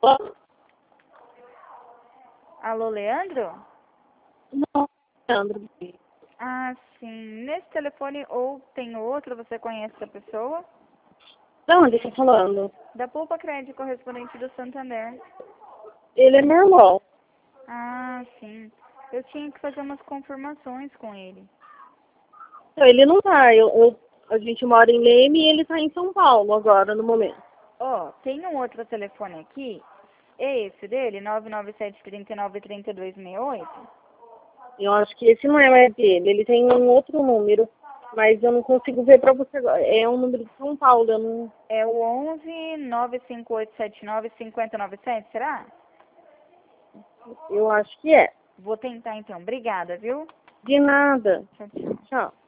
Alô, Leandro? Não, Leandro. Ah, sim. Nesse telefone ou tem outro, você conhece essa pessoa? De onde você tá falando? Da Poupa Crédito Correspondente do Santander. Ele é meu irmão. Ah, sim. Eu tinha que fazer umas confirmações com ele. Então, ele não tá. A gente mora em Leme e ele tá em São Paulo agora, no momento. Ó, tem um outro telefone aqui. É esse dele? 997393268? Eu acho que esse não é mais dele. Ele tem um outro número, mas eu não consigo ver pra você agora. É um número de São Paulo, eu não... É o 11 95879 5097, será? Eu acho que é. Vou tentar então. Obrigada, viu? De nada. Tchau, tchau. Tchau.